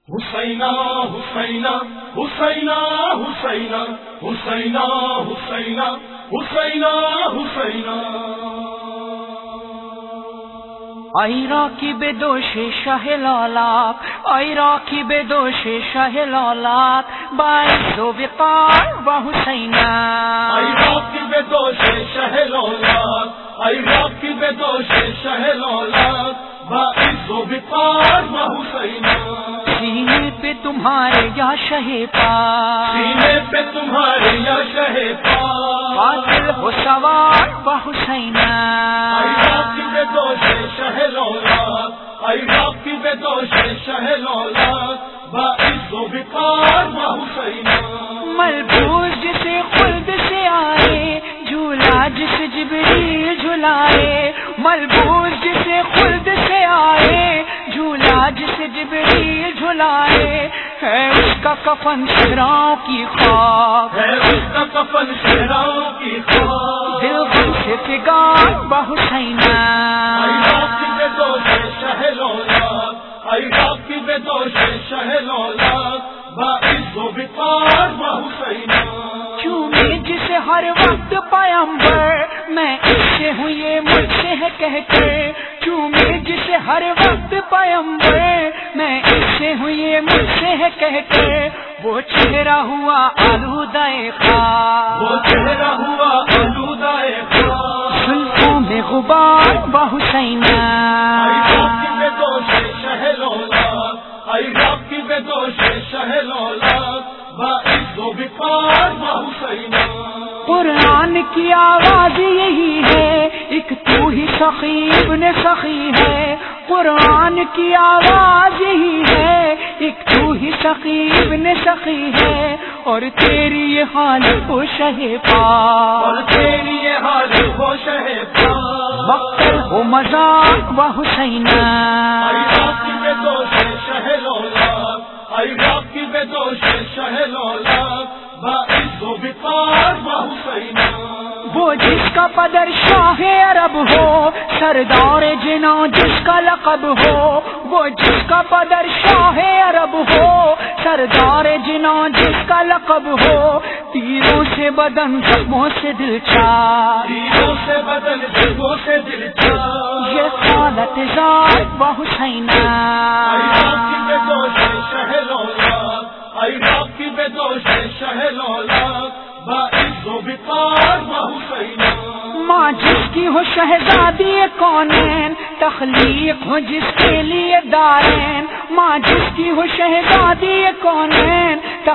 حسینہ حسینہ حسینہ حسینہ حسینہ حسینہ حسینہ حسینہ ای راکب دوش شاہ لالاک، ای راکب دوش شاہ لالاک، باعث و وقار و حسینہ. ای راکب دوش شاہ لالاک، ای راکب دوش شاہ لالاک، باعث و وقار و حسینہ. سینے پہ تمہارے یا شہ پاک، سینے پہ تمہارے یا شہ پاک، قاتل ہو سوار و حسینہ. ای راکب دوش شاہ لالاک، ای راکب دوش شاہ لالاک، باعث و وقار و حسینہ. ملبوس جسے خلد سے آئے، جھولا جس جبریل جھلائے. ملبوس جسے خلد سے آئے، جھولا جس جبریل جھلائے. ہے اس کا کفن شہراؤں کی خاک، ہے اس کا کفن شہراؤں کی خاک، دل غم سے فگار و حسینہ. ای راکب دوش شاہ لالاک، ای راکب دوش شاہ لالاک، باعث و وقار و حسینہ. چومے جسے ہر وقت پیمبر، میں اس سے ہوں یہ مجھ سے ہے کہہ کر. چومے جسے ہر وقت پیمبر، میں اس سے ہوں یہ مجھ سے ہے کہہ کر. وہ چہرہ ہوا آلودہ خاک، وہ چہرہ ہوا آلودہ خاک، زلفوں میں غبار و حسینہ. ای راکب دوش شاہ لالاک، ای راکب دوش شاہ لالاک، باعث و وقار و حسینہ. قرآن کی آواز یہی ہے، ایک تو ہی سخی ابن سخی ہے. قرآن کی آواز یہی ہے، ایک تو ہی سخی ابن سخی ہے. اور تیری یہ حال ہو شہ پاک، اور تیری یہ حال ہو شہ پاک، مقتل ہو مزاق و حسینہ. ای راکب دوش شاہ لالاک، ای راکب دوش شاہ لالاک، باعث و وقار و حسینہ. وہ جس کا پدر شاہ عرب ہو، سردار جنا جس کا لقب ہو. وہ جس کا پدر شاہ عرب ہو، سردار جنا جس کا لقب ہو. تیروں سے بدن زخموں سے دل چار، تیروں سے بدن زخموں سے دل چار، یہ حالت ذات و حسینہ. ای راکب دوش شاہ لالاک، ای راکب دوش شاہ لالاک، باعث و وقار و حسینہ. ماں جس کی ہو شہزادی کونین، تخلیق ہو جس کے لیے دارین. ماں جس کی ہو شہزادی کونین،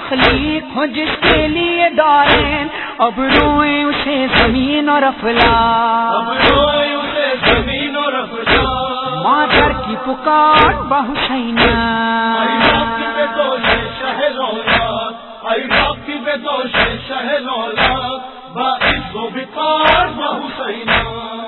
تخلیق ہو جس کے لیے دارین. اب روئیں اسے زمین اور افلاک، اب روئے اسے زمین اور افلاک، مادر کی پکار و حسینہ. ای راکب دوش شاہ لالاک، ای راکب دوش شاہ لالاک، باعث و وقار و حسینہ.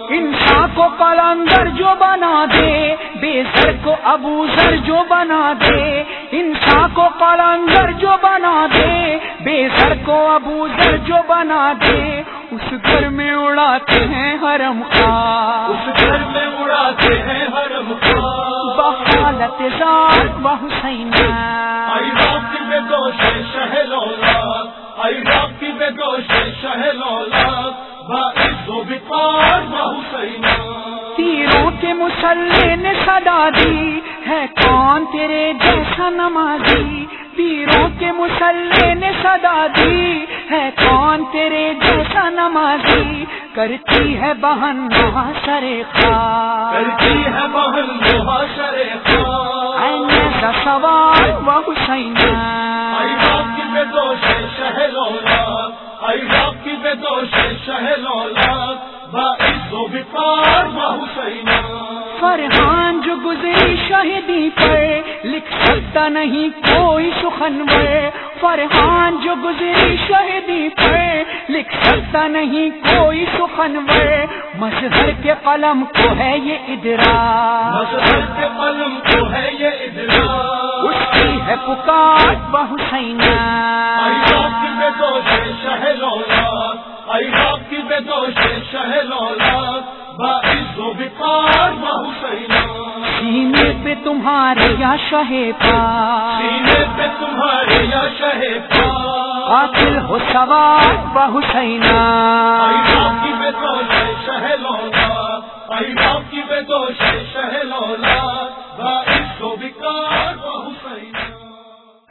انسان کو قلندر جو بنا دے، بے زر کو ابو ذر جو بنا دے. انسان کو قلندر جو بنا دے، بے زر کو ابو ذر جو بنا دے. اس گھر میں اڑاتے ہیں حرم خواہ، اس گھر میں اڑاتے ہیں حرم خواہ، بحالت ذات و حسینہ. ای راکب دوش شاہ لالاک، ای راکب دوش شاہ لالاک، باعث و وقار و حسینہ. تیروں کے مسلح نے صدا دی، ہے کون تیرے جیسا نمازی. تیروں کے مسلح نے صدا دی، ہے کون تیرے جیسا نمازی. کرتی ہے بہن محشر خاک، کرتی ہے بہن محشر خاک، ایسا سوال و حسینہ. ای راکب دوش شاہ لالاک، ای راکب دوش شاہ لالاک، باعث و وقار و حسینہ. فرحان جو گزری شہیدی پر، لکھ سکتا نہیں کوئی سخنور. فرحان جو گزری شہیدی پر، لکھ سکتا نہیں کوئی سخنور. مظہر کے قلم کو ہے یہ ادراک، مظہر کے قلم کو ہے یہ ادراک، اس کی ہے پکار و حسینہ. ای راکب دوش شاہ لالاک، ای راکب دوش شاہ لالاک، باعث و وقار و حسینہ. سینے پہ تمہارے یا شہ پاک، سینے پہ تمہارے یا شہ پاک، قاتل ہو سوار و حسینہ، عراق کی